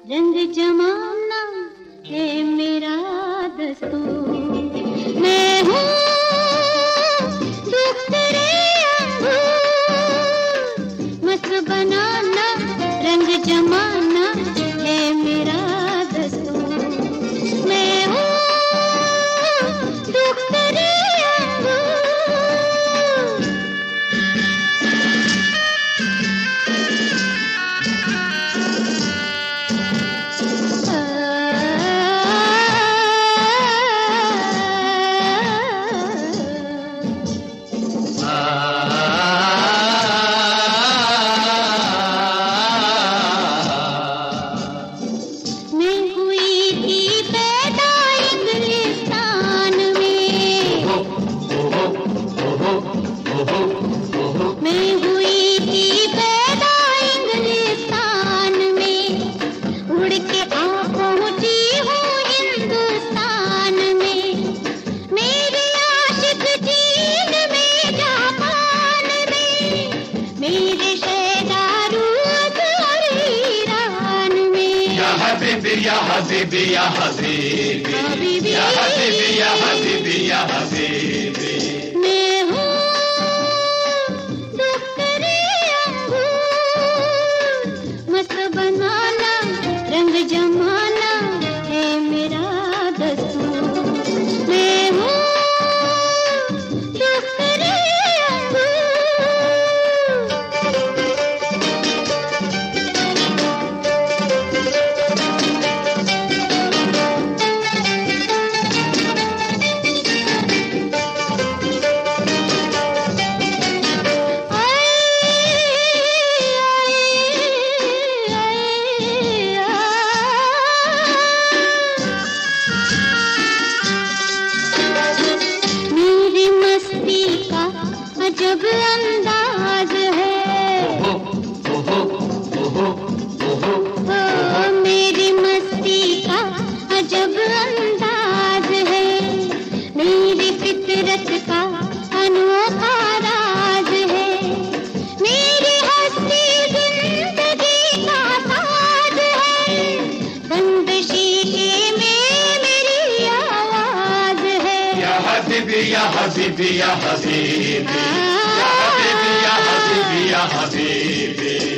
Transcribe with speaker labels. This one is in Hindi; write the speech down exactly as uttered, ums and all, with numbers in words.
Speaker 1: रंग जमाना है मेरा दस्तूर। मैं हूँ दुख तेरे अंगूर, मस्त बनाना रंग जमाना है मेरा दस्तूर। मैं हूँ दुख तेरे
Speaker 2: Ya Habibi, ya Habibi, ya Habibi, ya Habibi, ya Habibi.
Speaker 1: मैं हूँ दुख तेरे अंगूर, मस्त बनाना रंग जमाना है मेरा दस्तूर। मैं हूँ दुख तेरे जब अंदाज है, ओ मेरी मस्ती का अजब अंदाज है, मेरी फितरत का अनोखा राज है, मेरी हस्ती जिंदगी का साज है, बंद शीशे में मेरी आवाज है।
Speaker 2: या हबीबी, या हबीबी, या हबीबी, या हबीबी, या हबीबी, या हबीबी।